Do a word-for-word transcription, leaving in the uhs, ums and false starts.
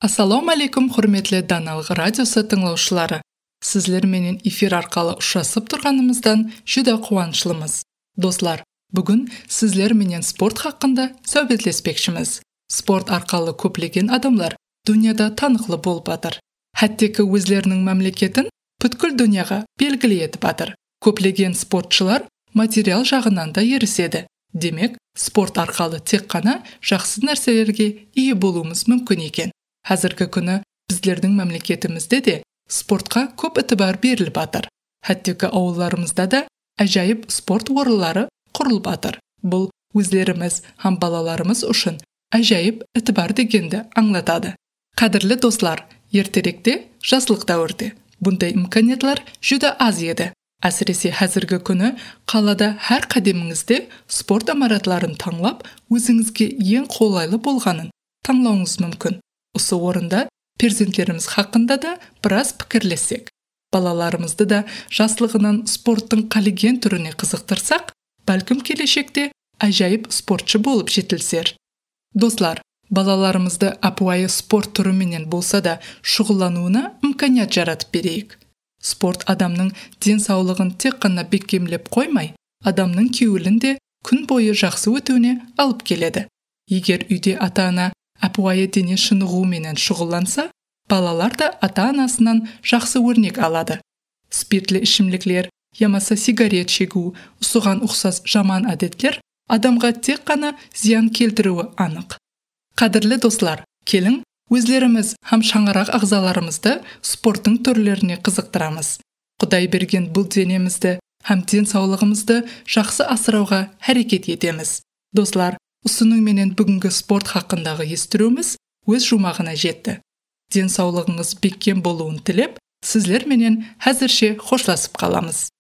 Ассаламу алейкум, құрметлі даналық радиосы тыңлаушылары. Сізлер менен эфир арқалы ұшасып тұрғанымыздан жүдә қуанышлымыз. Достар, бүгін сізлер менен спорт хақында сөйлеспекшіміз. Спорт арқалы көплеген адамлар дүнияда танықлы болып батыр. Хәттекі өзлерінің мемлекетін бүткіл дүнияға белгілі етіп батыр. Көплеген спортшылар материал жағынан да ереседі. Демек, спорт арқалы тек қана жақсы нәрселерге ие болуымыз мүмкін екен. Қазіргі күні біздердің мемлекетімізде де спортқа көп ітібар беріліп батыр. Хәттекі ауылларымызда да әжайып спорт орынлары құрылып батыр. Бұл өзлеріміз һәм балаларымыз үшін әжайып ітібар дегенді аңлатады. Қадірлі достар, ертеректе жаслық дәуірде бұндай имканиятлар жүдә аз еді. Әсіресе қазіргі күні қалада әр қадеміңізде спорт амаратларын таңлап, өзіңізге ең қолайлы болғанын таңлауыңыз мүмкін. Осы орында перзенттеріміз хақында да біраз пікірлесек. Балаларымызды да жаслығынан спорттың қалеген түріне қызықтырсақ, бәлкім келешекте әжайып спортшы болып жетілсер. Достар, балаларымызды апуайы спорт түріменен болса да шұғылануына имканият жаратып берейік. Спорт адамның денсаулығын тек қана бекемлеп қоймай, адамның көңілін де күн бойы жақсы өтуіне алып келеді. Егер үйде ата-ана апуайы дене шынығуменен шұғыланса, балалар да ата-анасынан жақсы өрнек алады. Спиртлі ішімліклер, ямаса сигарет шегу, ұсыған ұқсас жаман әдеттер адамға тек қана зиян келтіруі анық. Қадірлі достар, келің өзлеріміз һәм шаңырақ ағзаларымызды спорттың түрлеріне қызықтырамыз. Құдай берген бұл денемізді һәм денсаулығымызды жақсы асырауға әрекет етеміз. Достар, ұсының менен бүгінгі спорт хақындағы естіруіміз өз жұмағына жетті. Денсаулығыңыз бекем болуын тілеп, сізлер менен әзірше хошласып қаламыз.